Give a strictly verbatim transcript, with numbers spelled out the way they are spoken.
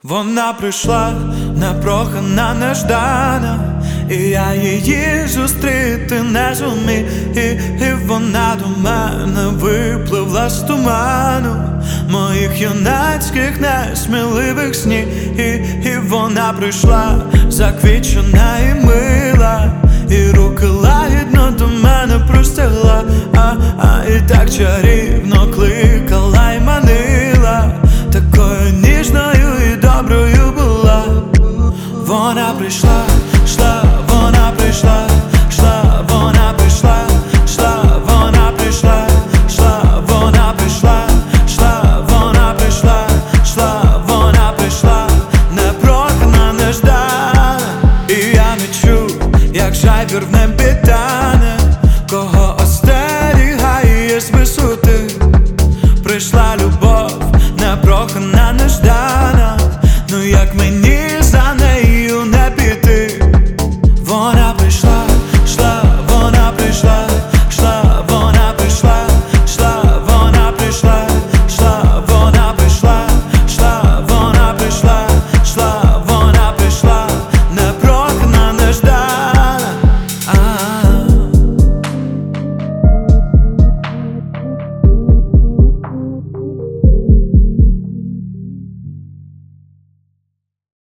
Вона прийшла непрохана, неждана, і я її зустріти не зумів. І, і вона до мене випливла з туману моїх юнацьких несміливих снів. І, і вона прийшла заквічена і мила, і руки лагідно до мене простягла, а, а і так чарівно кликала й манила, такою ніжною і доброю була. Вона прийшла